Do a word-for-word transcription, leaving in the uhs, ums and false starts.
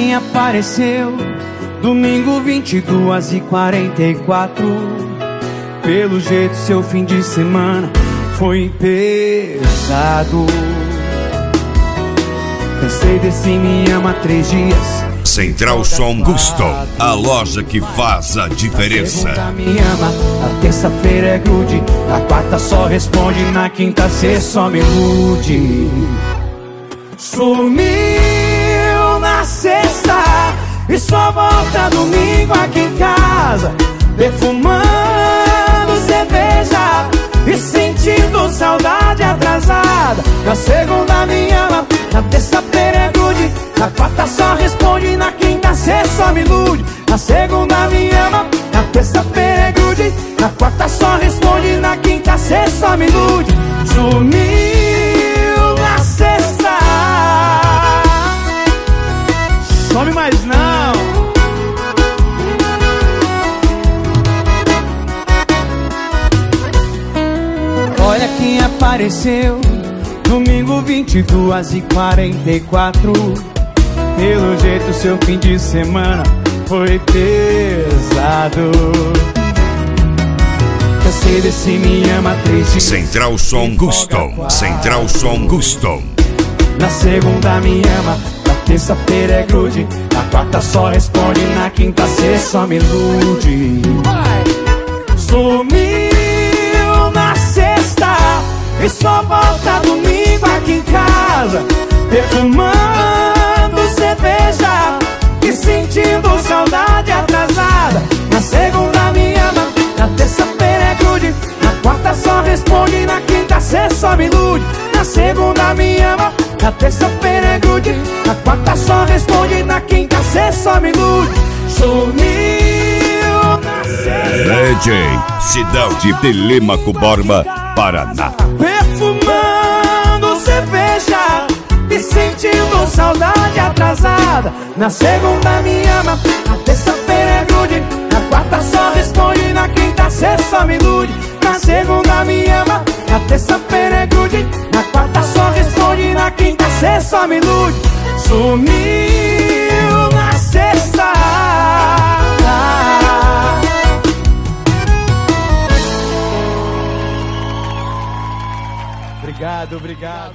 quem apareceu. Domingo vinte e duas e quarenta e quatro. Pelo jeito seu fim de semana foi pesado. Cansei desse me ama três dias. Central Som Guston, a loja que faz a diferença. Na segunda me ama, na terça-feira é grude, na quarta só responde, na quinta cê só me ilude. Sumiu na sexta e só volta domingo aqui em casa, defumando cerveja e sentindo saudade atrasada. Na segunda me ama, na terça-feira é grude, na quarta só responde, na quinta cê só me ilude. Na segunda me ama, na terça-feira é grude, na quarta só responde, na quinta cê só me ilude. Sumiu na sexta, some mais não. Olha quem apareceu. Domingo vinte e duas e quarenta e quatro. Pelo jeito seu fim de semana foi pesado. Cansei desse me ama três dias. Central Som Guston, Central Som Guston. Na segunda me ama, na terça-feira é grude, na quarta só responde, na quinta cê só me ilude. Sumiu na sexta e só volta domingo aqui em casa, defumando cerveja e sentindo saudade atrasada. Na segunda me ama, na terça-feira é grude, na quarta só responde, na quinta cê só me ilude. Na segunda me ama, na terça-feira é grude, na quarta só responde, na quinta cê só me ilude. Sumiu na sexta. D J Cidade de Telêmaco Borba, Paraná. Perfumando cerveja e sentindo saudade atrasada. Na segunda me ama, na terça-feira é grude, na quarta só responde, na quinta cê só me ilude. Na segunda me ama, na terça-feira é grude, na quarta só responde, na quinta cê só me ilude. Sumiu na sexta. Obrigado, obrigado.